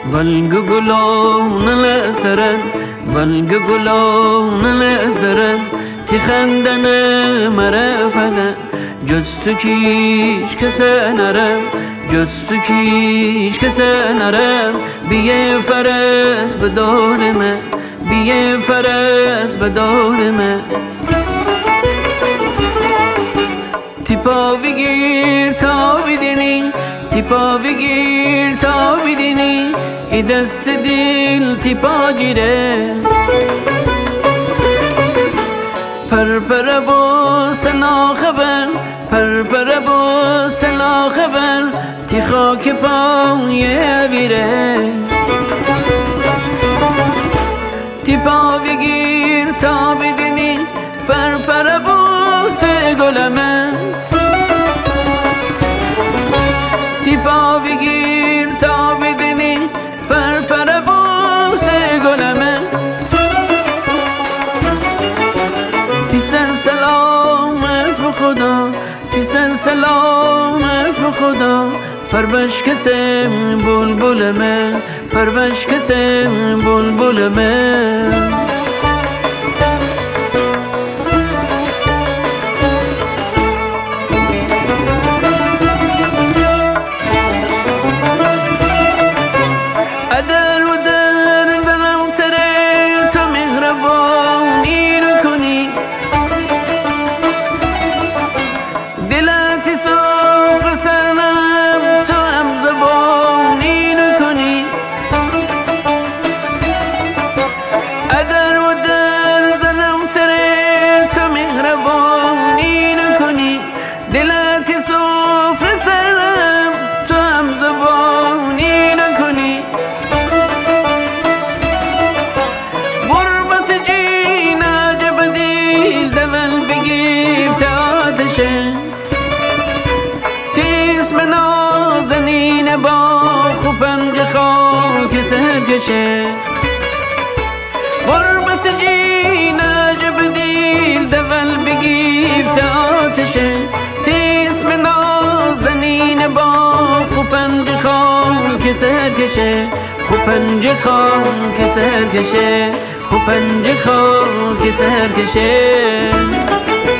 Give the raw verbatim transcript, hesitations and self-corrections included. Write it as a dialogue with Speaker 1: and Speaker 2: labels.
Speaker 1: والگو گلون لسترن والگو گلون لسترن تی خندن مرفدن جز تو کیش کسه نرم جز تو کیش کسه نرم بیه فرس به دور من بیه فرس به دور من تی پا بگیر تا بدینی تی پا بگیر تا بدینی ای دست دل تی پا گیره پر پر بوست ناخبر پر پر بوست ناخبر تی خاک پای بیره تی پا بگیر تا بدینی پر پر بوست گلمه تی پا بگیر تا بدینی پر پر بوست گلمه تی سر سلامت به خدا تی سر سلامت به خدا پر بشکسم بلبل من پر بشکسم بلبل من ادر و در زنم تره تو مهربانی رو کنی دلتی سفر سرنم تو هم زبانی رو کنی ادر و در زنم تره تو مهربانی رو کنی دلتی سفر سرنم تو هم زبانی رو کنی غربت جین عجب دیل دول بگیفت آتشه تیس من نازنین با خو پنج خاک سرکشه غربت جین عجب دیل دول بگیفت آتشه تیس من نازنین با خو پنج خاک سرکشه خو پنج خاک سرکشه خو پنج خاک سرکشه